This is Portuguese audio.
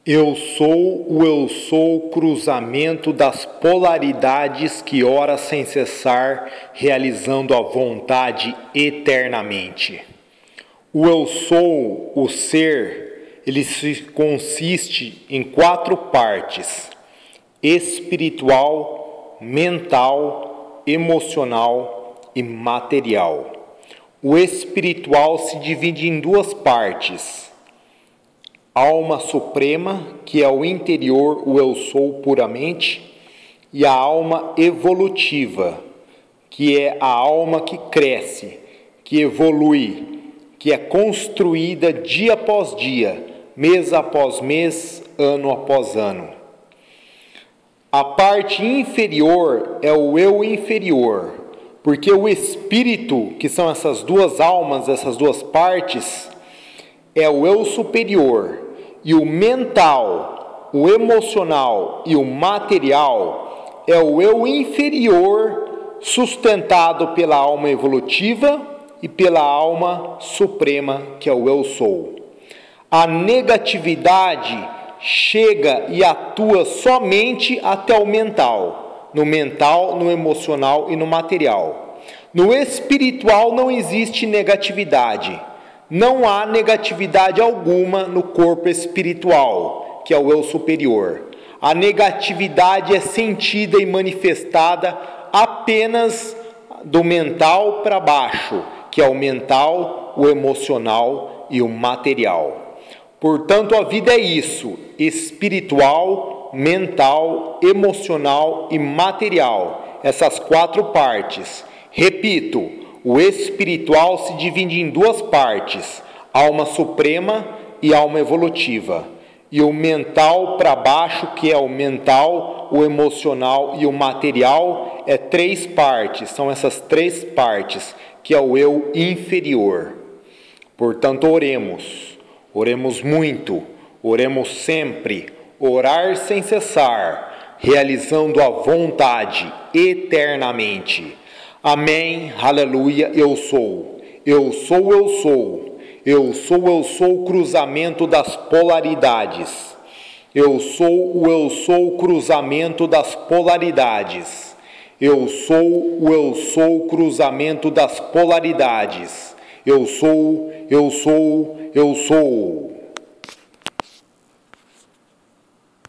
Eu sou cruzamento das polaridades que ora sem cessar, realizando a vontade eternamente. O eu sou, o ser, ele consiste em 4 partes: espiritual, mental, emocional e material. O espiritual se divide em 2 partes: alma suprema, que é o interior, o eu sou puramente, e a alma evolutiva, que é a alma que cresce, que evolui, que é construída dia após dia, mês após mês, ano após ano. A parte inferior é o eu inferior, porque o espírito, que são essas 2 almas, essas 2 partes, é o eu superior, e o mental, o emocional e o material é o eu inferior, sustentado pela alma evolutiva e pela alma suprema, que é o eu sou. A negatividade chega e atua somente até o mental, no emocional e no material. No espiritual não existe negatividade. Não há negatividade alguma no corpo espiritual, que é o eu superior. A negatividade é sentida e manifestada apenas do mental para baixo, que é o mental, o emocional e o material. Portanto, a vida é isso: espiritual, mental, emocional e material. Essas 4 partes. Repito, o espiritual se divide em 2 partes: alma suprema e alma evolutiva. E o mental para baixo, que é o mental, o emocional e o material, é 3 partes. São essas 3 partes, que é o eu inferior. Portanto, oremos muito, oremos sempre, orar sem cessar, realizando a vontade eternamente. Amém, aleluia, eu sou, cruzamento das polaridades. Eu sou cruzamento das polaridades. Eu sou cruzamento das polaridades. Eu sou.